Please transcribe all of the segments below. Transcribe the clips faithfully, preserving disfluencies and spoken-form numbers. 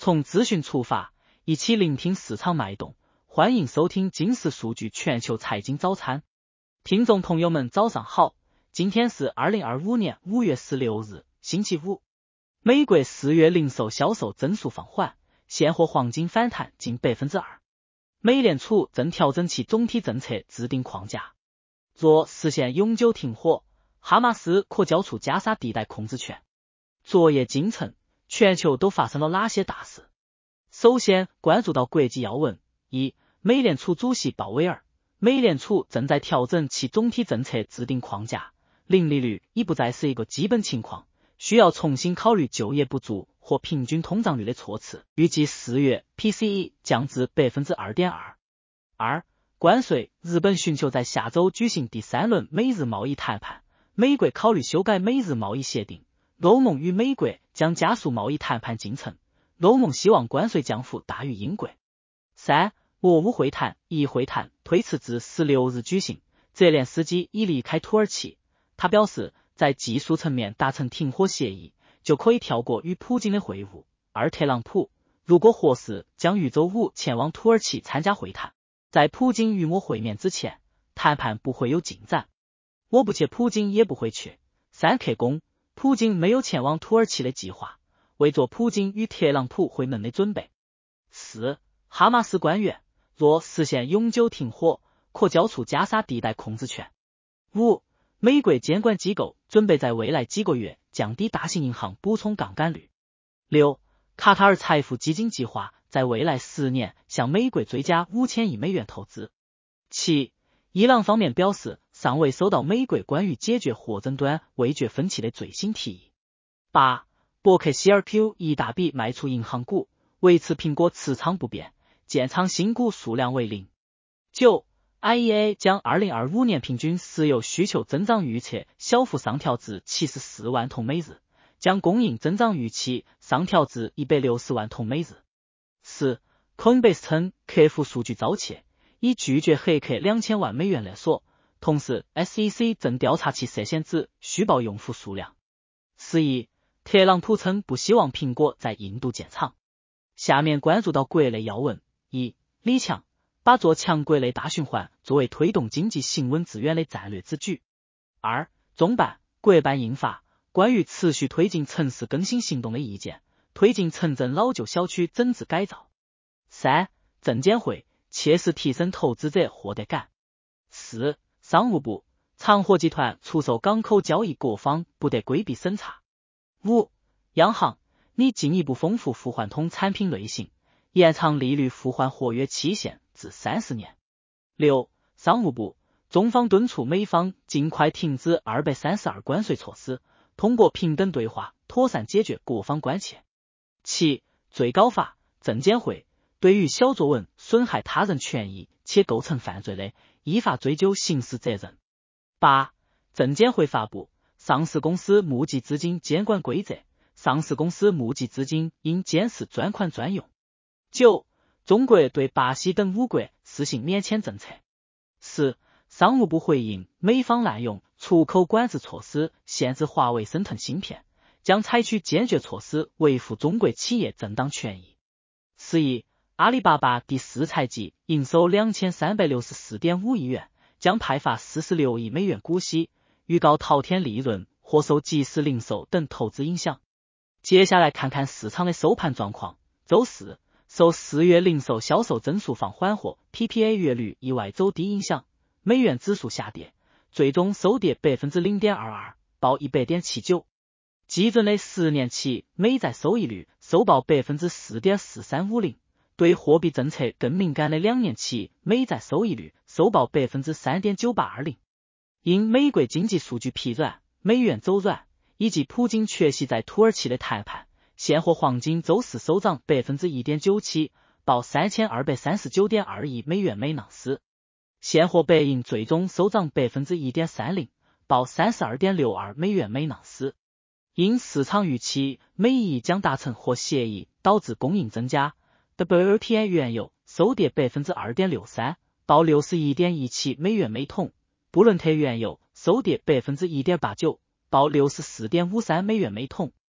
从资讯出发，一起聆听市场脉动，欢迎收听金石数据全球财经早餐。听众朋友们早上好，今天是二零二五年五月十六日，星期五。美国四月零售销售增速放缓，现货黄金反弹近 百分之二。美联储正调整其总体政策制定框架，若实现永久停火，哈马斯可交出加沙地带控制权。昨夜今晨，全球都发生了哪些大事？首先关注到国际要闻：一、美联储主席鲍威尔，美联储正在调整其总体政策制定框架，零利率已不再是一个基本情况，需要重新考虑就业不足或平均通胀率的措辞，预计四月 P C E 降至 百分之二点二。二、关税，日本寻求在下周举行第三轮美日贸易谈判，美国考虑修改美日贸易协定，欧盟与美国将加速贸易谈判进程，欧盟希望关税降幅大于英国。三、俄乌会谈，一会谈推迟至十六日举行，泽连斯基已离开土耳其，他表示在技术层面达成停火协议，就可以跳过与普京的会晤。而特朗普如果获释，将于周五前往土耳其参加会谈，在普京与我会面之前，谈判不会有进展。我不去，普京也不会去。三克公，普京没有前往土耳其的计划，为做普京与特朗普会面的准备。四、哈马斯官员，若实现永久停火，可交出加沙地带控制权。五、美国监管机构准备在未来几个月降低大型银行补充杠杆率。六、卡塔尔财富基金计划在未来十年向美国追加五千亿美元投资。七、伊朗方面表示尚未收到美国关于解决货争端味觉分歧的最新提议。八、伯克希尔 Q 一大笔卖出银行股，维持苹果持仓不变，建仓新股数量为零。九、I E A 将二零二五年平均石油需求增长预测小幅上调至七十四万桶每日，将供应增长预期上调至一百六十万桶每日。四、Coinbase 称客户数据遭窃，已拒绝黑客两千万美元勒索，同时 S E C 正调查其涉嫌指虚报用户数量。十一、特朗普称不希望苹果在印度建厂。下面关注到国内要闻：一、李强把做强国内大循环作为推动经济行稳致远的战略之举。二、中办、国办印发关于持续推进城市更新行动的意见，推进城镇老旧小区整治改造。三、证监会切实提升投资者获得感。四、商务部长和集团出售港口交易，各方不得规避审查。五、央行拟进一步丰富付换通产品类型，延长利率付换合约期限至三十年。六、商务部中方敦促美方尽快停止二百三十二关税措施，通过平等对话妥善解决各方关切。七、最高法证监会对于小作文损害他人权益且构成犯罪的，依法追究刑事责任。八、证监会发布上市公司募集资金监管规则，上市公司募集资金应监视专款专用。九、中国对巴西等五国实行免签政策。十、商务部回应美方滥用出口管制措施限制华为生产芯片，将采取坚决措施维护中国企业正当权益。十一、阿里巴巴第四财季营收 两千三百六十四点五亿元，将派发四十六亿美元股息，预告淘天利润或受即时零售等投资影响。接下来看看市场的收盘状况。周四，受四月零售销售增速放缓和 P P A 月率意外走低影响，美元指数下跌，最终收跌 百分之零点二二， 报 一百点七九。基准的十年期美债收益率收报 百分之四点四三五零， 对货币政策更敏感的两年期美债收益率收报 百分之三点九八二零。因美国经济数据疲软，美元走软，以及普京缺席在土耳其的谈判，现货黄金周四收涨 百分之一点九七， 报 三千二百三十九点二亿美元每盎司。现货白银最终收涨 百分之一点三零， 报 三十二点六二美元每盎司。因市场预期美伊将达成或协议导致供应增加， W L T I 原油收跌 百分之二点六三， 报 六十一点一七美元每桶，布伦特原油收跌 百分之一点八九， 报 六十四点五三美元每桶。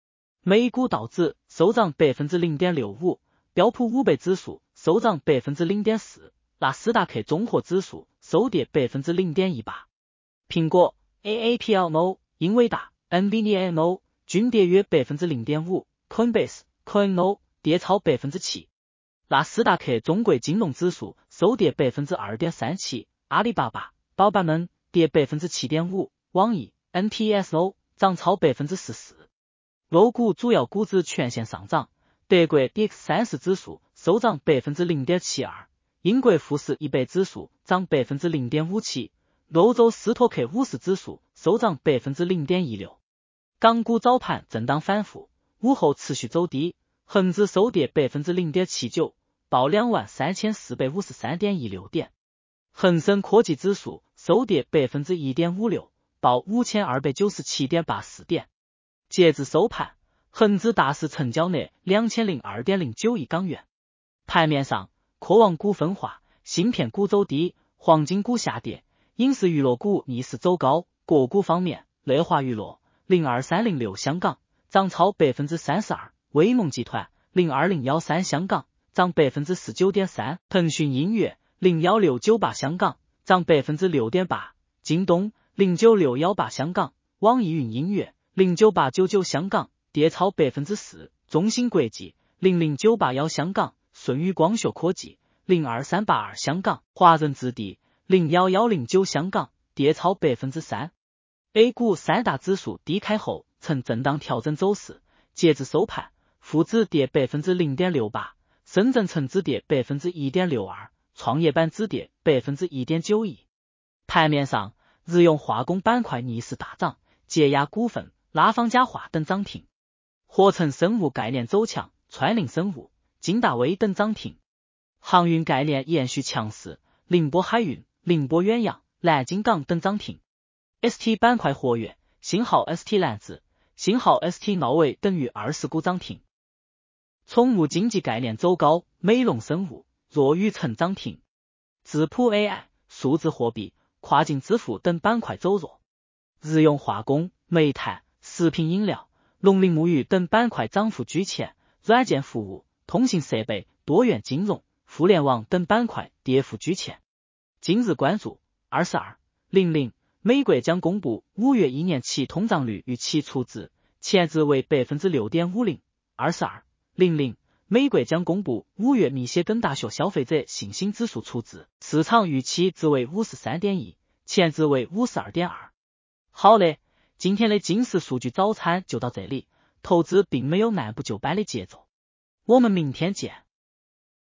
美股道指收涨 百分之零点六五， 标普五百指数收涨 百分之零点四， 纳斯达克综合指数收跌 百分之零点一八。 苹果、A A P L M O、英伟达、N V I D I A M O 均跌约 百分之零点五， Coinbase、Coino 跌超 百分之七。 纳斯达克中国金融指数收跌 百分之二点三七， 阿里巴巴、宝宝们跌 百分之七点五， 网易、N T S O 涨超 百分之十四。 欧股主要股指全线上涨，德国 D X 三十 指数收涨 百分之零点七二， 英国富时一百指数涨 百分之零点五七， 欧洲斯托克五十指数收涨 百分之零点一六。 港股早盘震荡反复，午后持续走低，恒指收跌 百分之零点七九， 报 两万三千四百五十三点一六 点。恒生科技指数收跌 百分之一点五六， 报 五千二百九十七点八四 点。截至收盘，恒指大市成交额 两千零二点零九亿港元。盘面上，科网股分化，芯片股走低，黄金股下跌，影视娱乐股逆势走高。个股方面，乐华娱乐零二三零六香港涨超 百分之三十二， 威盟集团零二零一三香港涨 百分之十九点三， 腾讯音乐零一六九八香港涨 百分之六点八， 京东零九六一八香港，网易云音乐零九八九九香港跌超 百分之四， 中芯国际零零九八一香港，舜宇光学科技零二三八二香港，华润置地零一一零九香港跌超 百分之三。 A 股三大指数低开后呈震荡调整走势，截至收盘，沪指跌 百分之零点六八， 深圳成指跌 百分之一点六二， 创业板指跌 百分之一点九一。盘面上，日用化工板块逆势大涨，捷亚股份、拉方家化等涨停，合成生物概念走强，川菱生物、金大威等涨停。航运概念延续强势，宁波海运、宁波远洋、南京港等涨停。S T 板块活跃，星号 S T 蓝字、星号 S T 诺维等逾二十股涨停。宠物经济概念走高，美龙生物、若宇成涨停。智谱 A I、数字货币、跨境支付等板块走弱。日用化工、煤炭、食品饮料、农林牧渔等板块涨幅居前，软件服务、通信设备、多元金融、互联网等板块跌幅居前。今日关注二十二 零零，美国将公布五月一年期通胀率预期初值，前值为 百分之六点五零。 二十二 零零，美国将公布五月密歇根大学消费者信心指数初值，市场预期值为 五十三点一， 前值为 五十二点二。 好嘞，今天的金石数据早餐就到这里，投资并没有按部就班的节奏，我们明天见。